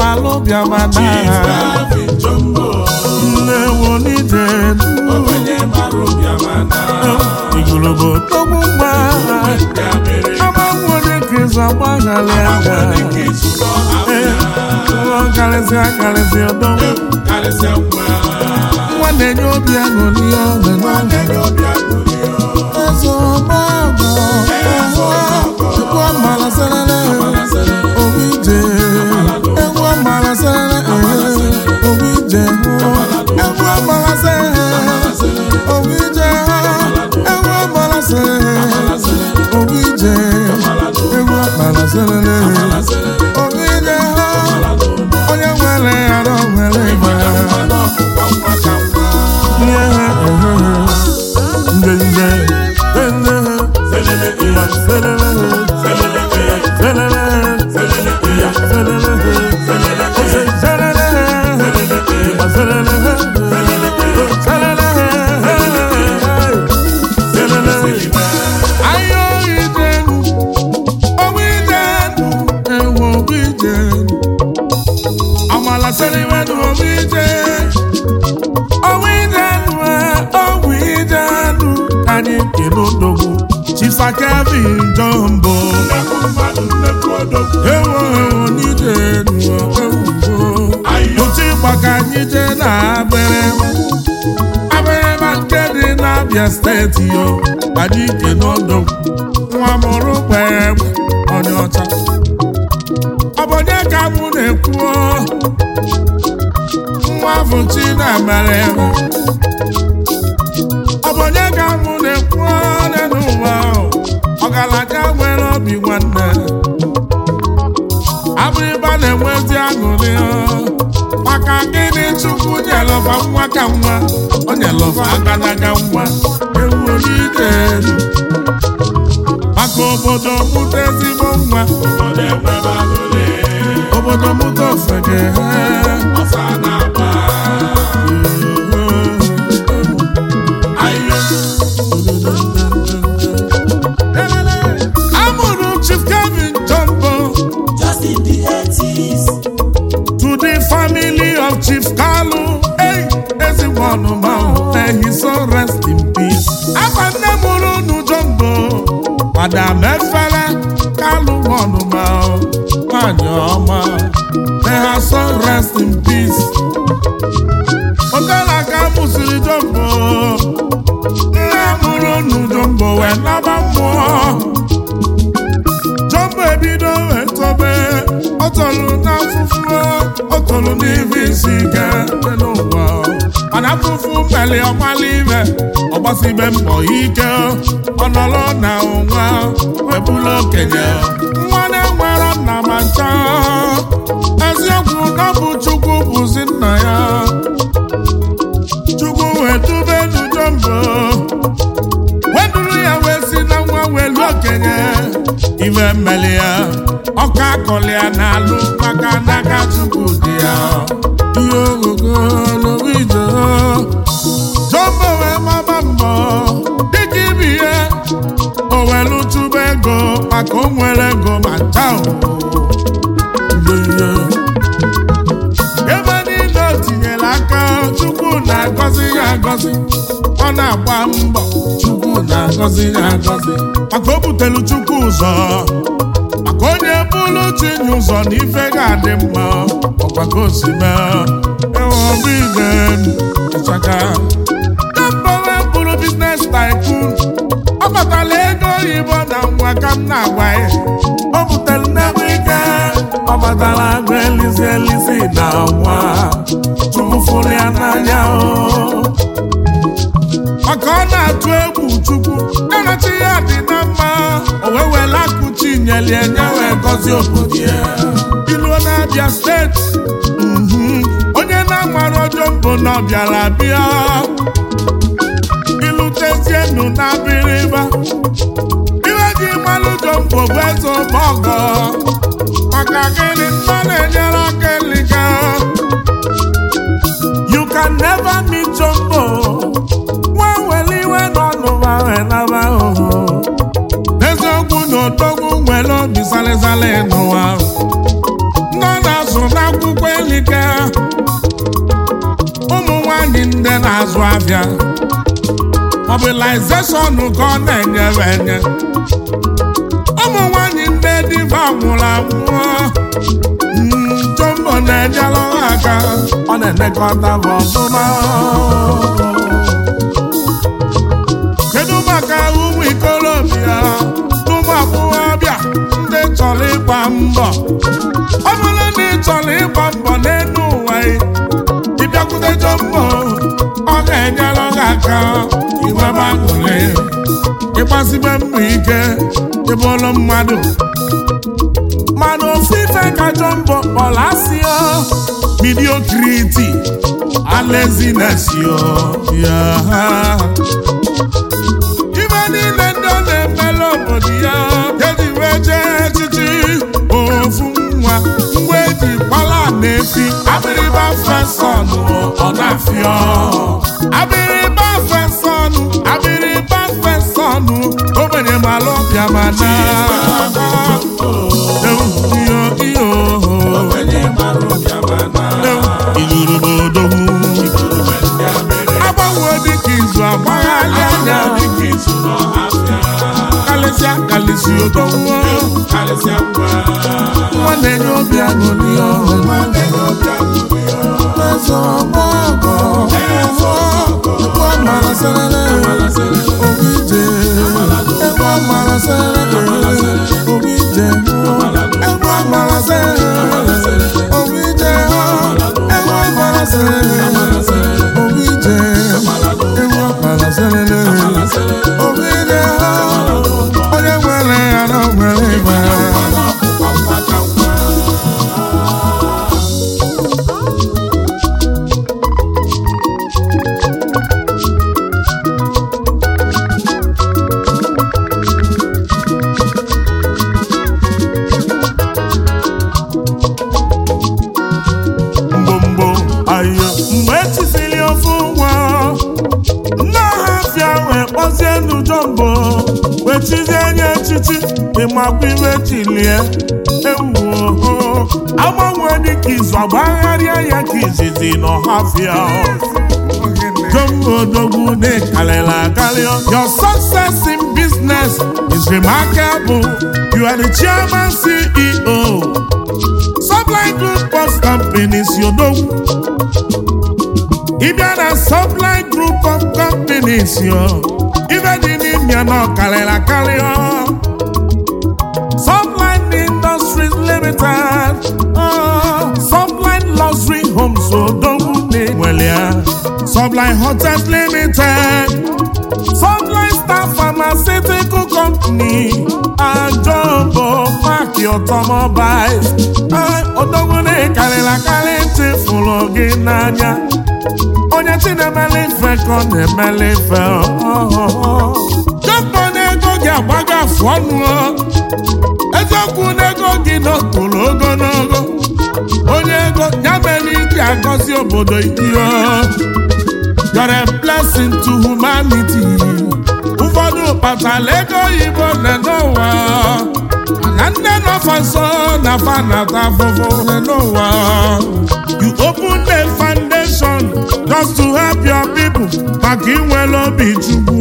malu bia mana le woni de Obenye maru bia mana igulugo togumba ama woni kiza bagale Awani kisu no Kalesia odo Kalesia kwa Wane nyobi anolio Wane nyobi anolio Ezo bago Ekwa mala selele Obije Ekwa mala selele Obije Ekwa mala selele Obije Ekwa mala selele Obije Ekwa mala selele Obije Oye wele aro wele ma Chisa Kevin Jumbo Ewo nide nuwa Muti baka nije na abere Bakedi na Abia State yo Adike nodo Nwa moro kwebe Onye ọcha Obonye ka mụ na-ekwu Nwa vuchi na mere Obonye ka mụ na-ekwu n'ụwa ọgaranya nwere obi nwanne abụrịba na-enwezi aṅụrị maka gịnị Chukwu nyelọfa nwa ka nwa o nyelọfa agadaga nwa ewulite maka obodo mụta ezigbo nwa obodo mụta ofege ọsa na-agba Chief Kevin Jumbo just in the 80s to the family of Chief Kalu hey everyone may he so rest in peace abane murunu Jumbo Madam Efele Kalu one Anyoma may her soul rest in peace Odela Kamusiri Jumbo murunu Jumbo when nabamo ebido etobe otolu na fufu otolu n'ivi sike n'ụwa mana fufu mbeli ọmalive ọgbasibe mbọ ike ọnọlọ na ụnwa webụla okenye nwa na-enwere nna ma ncha eziokwu na bụ Chukwu bụzi nna ya Chukwu wetube Jumbo weduru ya wee si na nwa welu okenye ive mmeli ya ọka akọli ya n'alụ maka n'aka Chukwu dị ya ihe ogogo n'obijo Jumbo wee maba mbọ dịka ibi ya o welu chụba ego maka o nwere ego ma taa ebe niile o tinyere aka Chukwu na-agọzi ya agọzi ọ na-agba mbọ Chukwu na-agọzi ya agọzi maka o butelu Chukwu ụzọ maka onye bụrụ tinye ụzọ na ife ga-adị mma ọgbaka osime eweobiide ịchaka Jumbo wee bụrụ biznes tycoon ọ batala ego oyibo na nwa ka m na-agwa ya o butere nnebe ike ọ batara agụ elizi na nwa Chukwu fụrụ ya n'anya maka ọ na-atụ egwu Chukwu anachi ya dị na mma o wee wela akụchi nyeli enye wee gọzie obodo ya iluo na Abia Steeti onye na-amara Jumbo na ọ bịara bịa ilutezienu na abịrịba iwe ji mmalụ Jumbo bụ eze ọgbọgọ maka gịnị nna na-enyere aka eliga you can never meet Jumbo eziokwu na odogwu nwere obi salịsalị n'ụwa ndị na-azụ n'akwụkwọ na-azụ afịa mobilization ka ọ na-enyere enye ụmụ nwanyị ndị diva nwụrụ anwụ Jumbo na-enyere aka ọ na-enekọta ọfụma. Kedu maka ụmụ ikolobịa ụmụ agbọghọbịa ndị chọrọ ịgba mbọ? Ọ bụrụ na ị chọrọ ịgba mbọ n'elu ụwa ịbịakwute Jumbo ọ ga-enyere gị aka inwebe aṅụrị ịgbasibe mbọ ike ịbụrụ mmadụ. Mana ofu ife ka Jumbo kpọrọ asị ya mediocrity and laziness ya. Ibe niile ndị ọ na-emere obodo ya eji wee jee echichi ofu nwa mgbe eji kpala na-efi abịrịba fesọnụ ọ na-afịọ abịrịba fesọnụ ogbenye malụ ọbịa mana agbanwe dịka izu agbaghalị anya kalịsị odogwu nwa na-enye obi aṅụrị onye nwere ya na nwere ịgba mgbe echisiri ofu nwa nne ọhafịa wee kpọzie ndụ Jumbo wee chizie nye echichi ịmakwa iwe chilie ewuo agbanwe dịka izu agbagharịa ya ka izizi n'ọhafịa Jumbo odogwu na-ekarịla akarị. Your success in business is remarkable. You are the chairman CEO Supply Group of Companies Yodogwu. Ịbịa na Supply Group of Companies ife dị n'ime ya na ọkarịla karị. Supply Industries Limited, Supply Luxury Homes Odogwu na-enwere ya, Supply Hotels Limited, Supply Star Pharmaceutical Company and Jumbo Mark Automobiles. Odogwu na-ekarịla karị chefuru gị n'anya. Onye chi na-emele ife ka ọ na-emele ife. Jumbo na-ego gị agbago afụ ọnụ eziokwu na-ego gị n'okpuru ogologo. Onye ego ya mere iji agọzi obodo ihe. You're a blessing to humanity. Ụfọdụ kpatara ego oyibo na n'ụwa na nne n'ọfa nsọ na fanata afụfụ na n'ụwa. You open a foundation just to help your people maka inwere obi chukwu.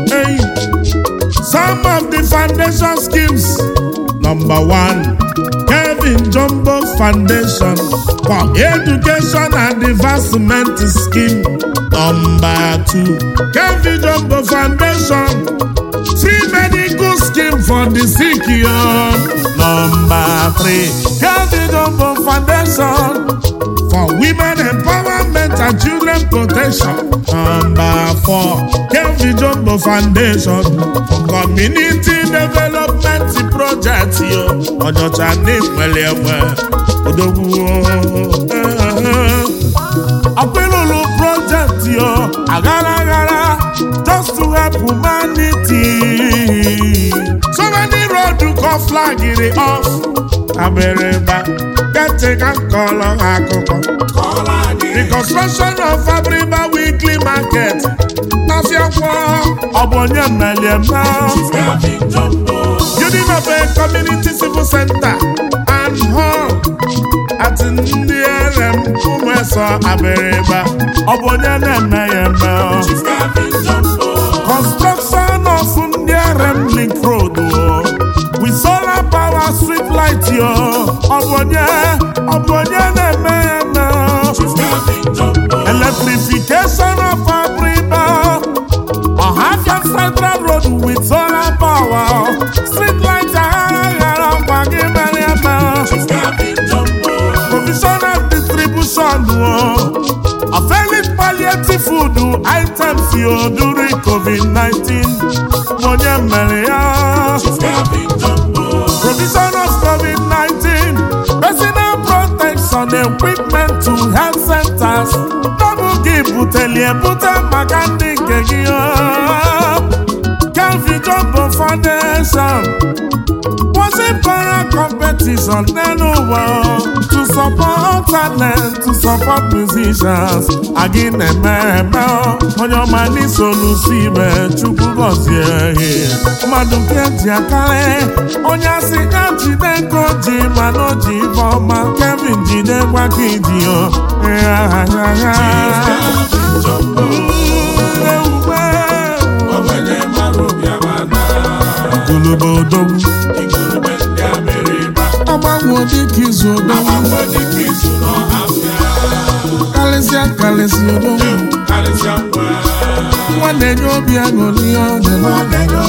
Some of the foundation schemes: number 1, Kevin Jumbo Foundation for Education and Development Scheme. Number 2, Kevin Jumbo Foundation Free Medical Scheme for the sick. Number 3, Kevin Jumbo Foundation for Women Empowerment and Children Protection. Number 4, Kevin Jumbo Foundation for Community Development Project. Ọjọ́cha na-enwere enwe odogwu Akwilulu project agara just to help humanity. So many road to call flag it off. Abereba getting a call on akoko. The construction of Abriba weekly market. Nafiakwa Obonye Meliema. Unimabe Community Civil Center and Hall at Ndrm Umes sọ abịrịba ọ bụ onye na-eme ya eme construction of ndị Rambling Road with solar power street light yo ọ bụ onye na-eme ya eme electrification of Abriba Ọhafia Central Road with solar power street light aghara ngwa gị mere eme provision of distribution of elite palliative food items during COVID-19 onye mere ya provision of COVID-19 personal protection equipment to health centers double gị butelie bute maka ndị nke gị Calvin Jumbo Foundation was a para competition to support talent, to support musicians. Again, on your money solusive, Chukwu gozie. Madu kenti akale, onya sinyachi denko jimano jivoma, Kevin jide kwa kidio. Kizu Kalisia One day you'll be a good year, the Lord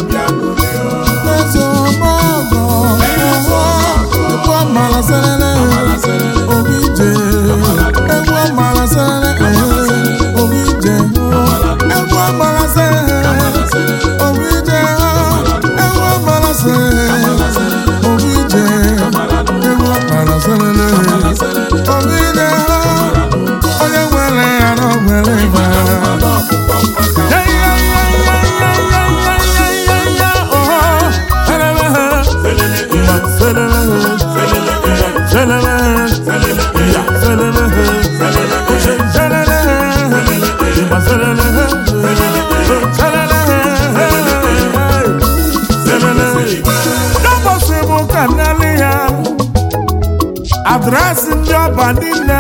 addressing your bandina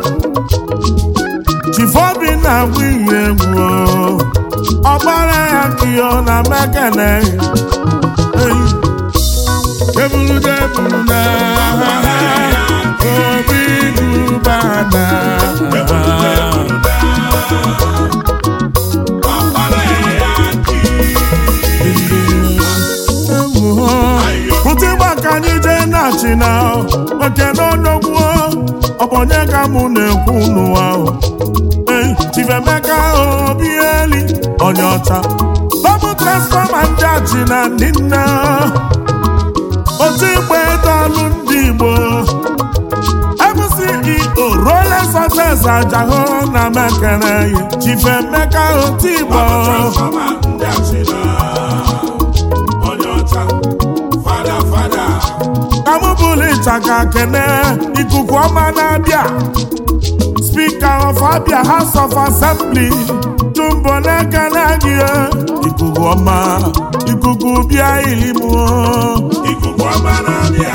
Chifobi na wiye wo Obara yankiyo na mekene Kebulu debuna Obi dubana China, but you don't know upon your Gamune Kuno. Chief Emeka Obieli on your top. Bubble transform and judging and dinner. Otimwe Dalundibo. CEO Rollers of Tessa Jahona Mekene. Chief Emeka Otibo. Chaka kene ikuku ọma na-abịa Speaker of Abia House of Assembly Jumbo na-ekene gị ikuku ọma ikuku bịa ilimu ikuku ọma na-abịa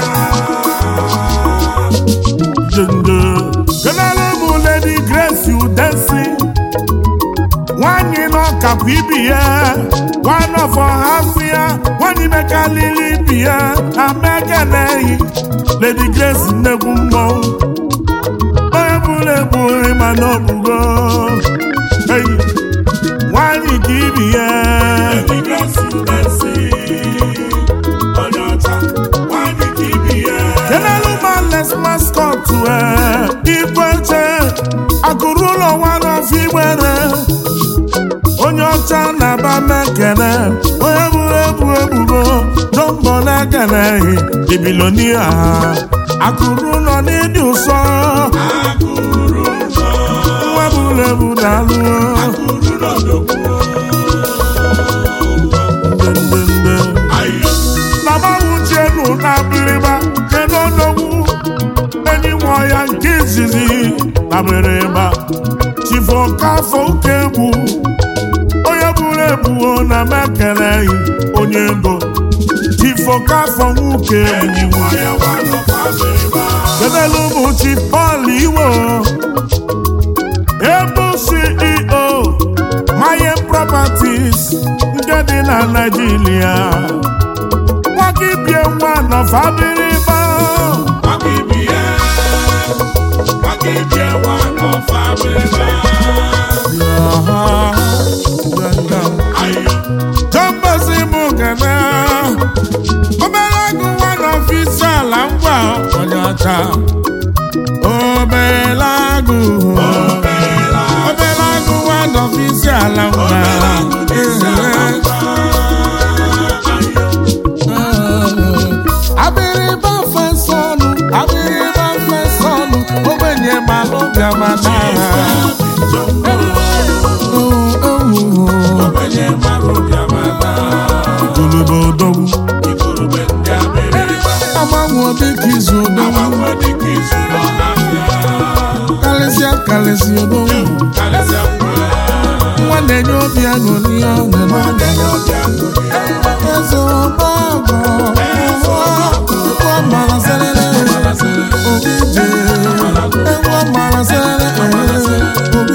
kenele mụ Lady Grace Udensi nwanyị n'ọkapụ ibi ya one of Ọhafia nwanyị meka lili ibi ya amekene Lady Grace nnegwu mmọnwụ onye bụrụ eburi ma n'ọbụgo nwanyị ka ibi ya Lady Grace Udensi onye ọcha nwanyị ka ibi ya kenelu males mascot ikweche akụrụ ụlọ nwanne ọfọ igbere onye ọcha na-aba mekene onye bụrụ ebubo Jumbo na-ekene Ibilonia akụrụ nọ n'ịdị ụsọ nwa bụrụ ebu na-alụ na mawuchienu na abịrịba kenonogwu enyi nwa ya nke izizi na abịrịba Chifu Okafọ Ukegbu onye bụrụ ebuo na mekene onye ego Chifu Okafọ Ukegbu kedelu bụ Chief Paul Iwo na Naịjirịa nwoke ibie nwa nọfa abịrịba jọmbazi mụ gana obere agụ nwa n'ọfisi ala ngwa onye ọcha obere agụ nwa n'ọfisi ala ngwa abịrịba fesọnụ ogbenye malụ gamana igolobe odogwu agbanwe dịka izu odogwu kalịsịa odogwu nwa na-enye obi aṅụrị eze ọgbagọ mara serere obi je mara serere